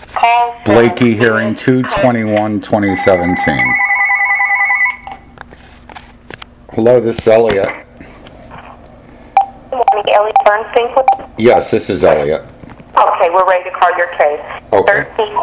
Blakey hearing 2/21/2017. Hello, this is Elliot. Good morning, Elliot Bernstein, please. Yes, this is Elliot. Okay, we're ready to call your case. Okay.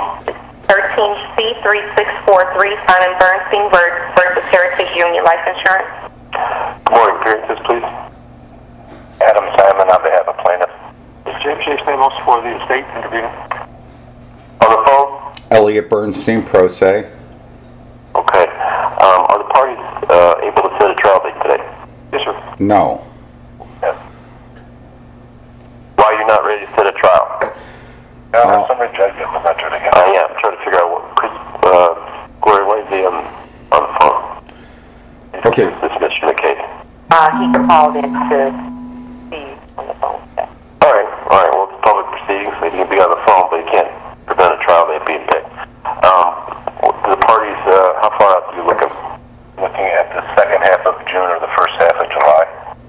13C3643, Simon Bernstein versus Heritage Union Life Insurance. Good morning, appearances, please. Adam Simon on behalf of plaintiff. James J. Stamos for the estate intervener. On the phone? Elliot Bernstein, pro se. Okay. Are the parties able to set a trial date today? Yes, sir. No. Yes. Why are you not ready to set a trial? Summary judgment was entered again. Yeah, I'm trying to figure out what, Gloria, why is he on the phone? Okay. Dismissing the case. He called in to see on the phone. Alright, well, it's public proceedings, so he can be on the phone, but he can't prevent a trial date being picked. The parties, how far out are you looking? Looking at the second half of June or the first half of July.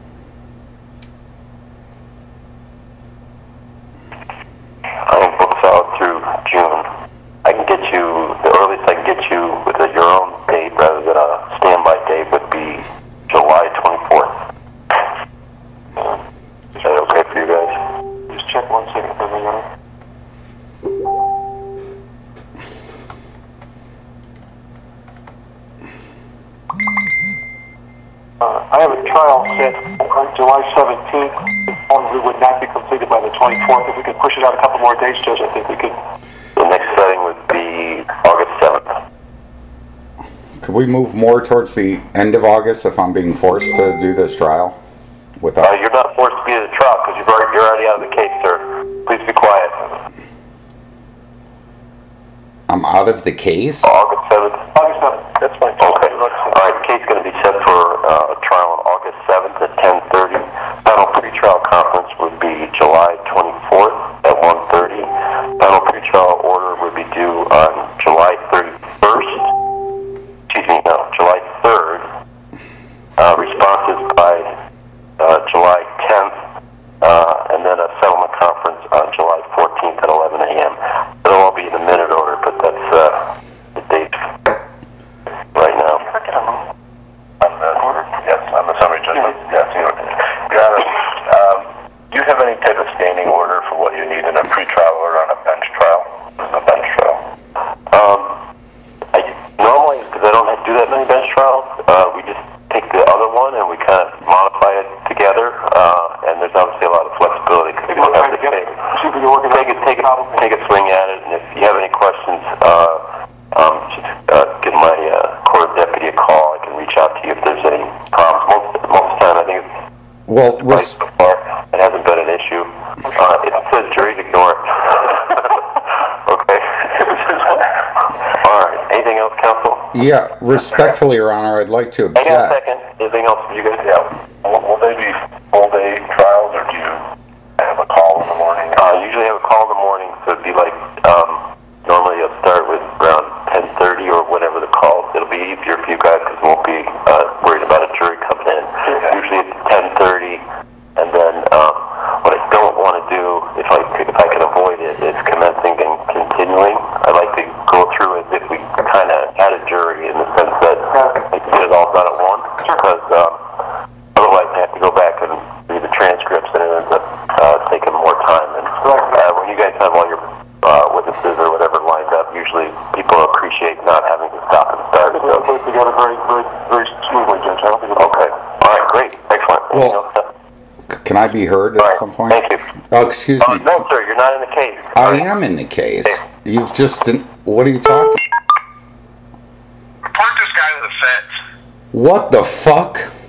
I think books out through June. I can get you, the earliest I can get you with your own date rather than a standby date would be July 24th. Is that okay for you guys? Just check 1 second for me, Your Honor. I have a trial set on July 17th. It probably would not be completed by the 24th. If we could push it out a couple more days, Judge, I think we could. The next setting would be August 7th. Could we move more towards the end of August if I'm being forced to do this trial? Without. You're not forced to be at a trial because you're already out of the case, sir. Please be quiet. I'm out of the case? August 7th? August 7th, that's fine. Okay. All right, the case is going to be set for a trial on August 7th at 10:30. Final pre-trial conference would be July 24th at 1:30. Final pre-trial order would be due on July 31st. Excuse me, no, July 3rd. Responses by July 10th, and then a settlement conference on July 14th at 11 a.m. It'll all be in the minute order, but that's the date right now. On the order? Yes, on the summary judgment. Yes, Your Honor, do you have any type of standing order for what you need in a pretrial or on a bench trial? A bench trial. Normally, because I don't do that many bench trials, we just take the other one and we kind of modify it together, and there's obviously a lot of flexibility because we don't have to take a swing at it, and if you have any questions, just give my court deputy a call. I can reach out to you if there's any problems. Most of the time, I think it's before. It hasn't been an issue. If it says jury, ignore it. Okay. All right. Anything else, counsel? Yeah, respectfully, Your Honor, I'd like to object. Hang on a second. Anything else for you guys? Yeah. Will they be full-day trials, or do you have a call in the morning? Usually have a call in the morning, so it'd be like, normally I'll start with around 10:30 or whatever the call. It'll be easier for you guys because we won't be worried about a jury coming in. Okay. Usually it's 10:30, and then what I don't want to do, if I can avoid it, is commencing and continuing. I like to go through as if we kind of had a jury in the sense that I can get it all done at once, because otherwise I have to go back and read the transcripts, and it ends up taking more time. And when you guys have all your witnesses or whatever lined up, usually people appreciate not having to stop and start. So put it together very, very, very smoothly, Judge. I don't think okay. All right, great. Excellent. Well, can I be heard at some point? Thank you. Oh, excuse me. No, sir, you're not in the case. I am in the case. You've just... What are you talking? Report this guy to the feds. What the fuck?